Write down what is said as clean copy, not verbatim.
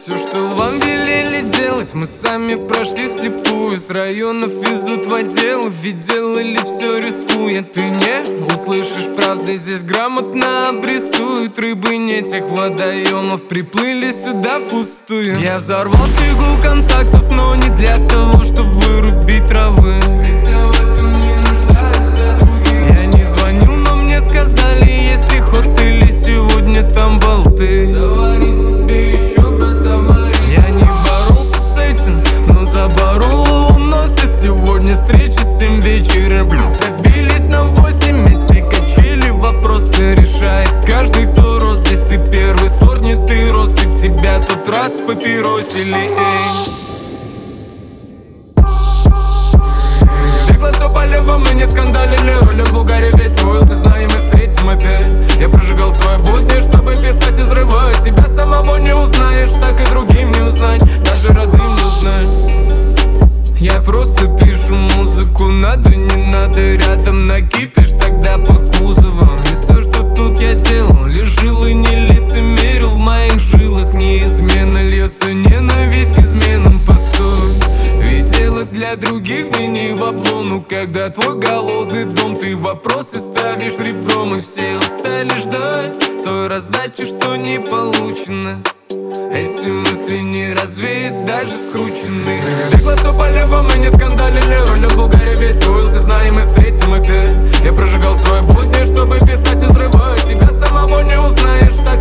Все, что вам велели делать, мы сами прошли вслепую. С районов везут в отдел, ведь делали все рискуя. Ты не услышишь правды, здесь грамотно обрисуют. Рыбы не тех водоемов приплыли сюда впустую. Я взорвал тыгу контактов, но не для того, чтобы вырубить травы. Я не звонил, но мне сказали, если ход или сегодня там болты. Завари тебе еще, брат, завари. Я не боролся с этим, но заборол уносит. Сегодня встреча 7 вечера, блядь, забились на 8. Эти качели вопросы решает каждый, кто рос. Здесь ты первый сорт, не ты рос, и тебя тот раз папиросили, эй. Все полево, мы не скандалили, ролим в угаре, ведь ты знаем, мы встретим опять. Я прожигал свои будни, чтобы писать и взрываю. Себя самого не узнаешь, так и другим не узнать, даже родным не узнать. Я просто пишу музыку, надо, не надо, рядом накипишь, тогда по кузовам. И все, что тут я делал, лишь жил и не лицемерил. В моих жилах неизменно льется ненависть к изменам, постой. Ведь дело для других мне не в облону. Когда твой голодный дом, ты вопросы ставишь ребром. И все устали ждать той раздачи, что не получено. Эти мысли не развеют, даже скручены. Стекло все полево, мы не скандалили, ролим в угаре, ведь ты знаем, мы встретим опять. Я прожигал свои будни, чтобы писать и взрываю. Себя самого не узнаешь,